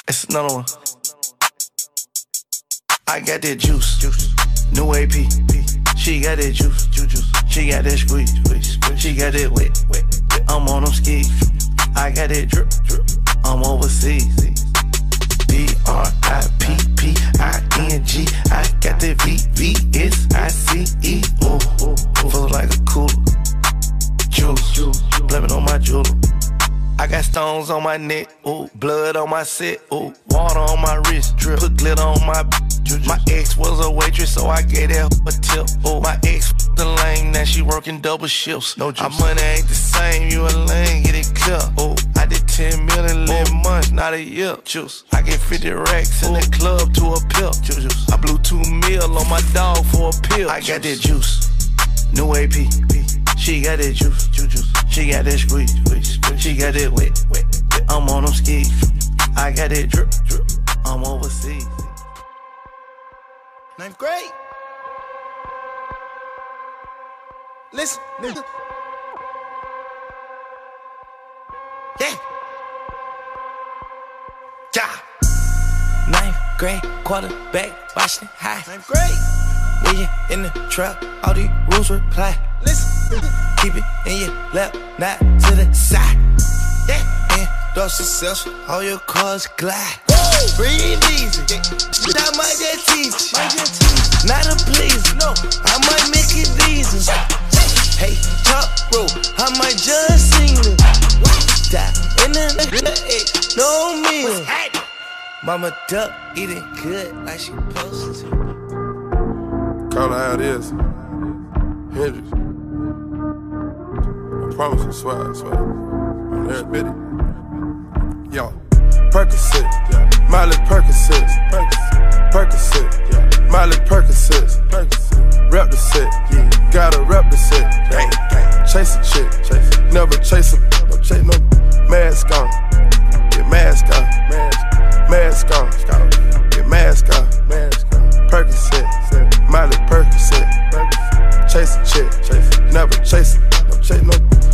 It's another one. I got that juice. New AP. She got that juice. She got that squeeze. She got that wet. I'm on them skis. I got that drip. I'm overseas. D-R-I-P-P-I-N-G. I got that V-V-S-I-C-E. Ooh, feel like a cooler. Juice, blaming on my jeweler. I got stones on my neck, ooh, blood on my set, ooh, water on my wrist, drip, put glitter on my. My ex was a waitress, so I gave that a tip. Ooh, my ex the lame, now she working double shifts. No juice. Our money ain't the same, you a lame, get it clear. Ooh, I did 10 million, 11 months, not a year. Juice, I get 50 racks in the club to a pill. Juice, I blew 2 mil on my dog for a pill. I got that juice, new AP. She got that juice. She got that squeeze. She got that wet. I'm on them skis. I got that drip. I'm overseas. Ninth grade. Listen. Yeah. Ninth grade, quarterback, Washington High. Ninth grade. When you in the trap, all these rules reply. Listen, keep it in your lap, not to the side. Yeah, endorse successful, all your cars glide. Breathe easy, I might just tease you. Not a pleaser, no, I might make it easy. Hey, top rope, I might just sing it. Die in the no meal. Mama duck, eating good like she supposed to. Call it how it is. Hendrix. I promise you, swear. On every bitty. Yo, Percocet, Miley Percocet, Miley Percocet, rep the set, gotta rep the set. Chase a chick, never chase a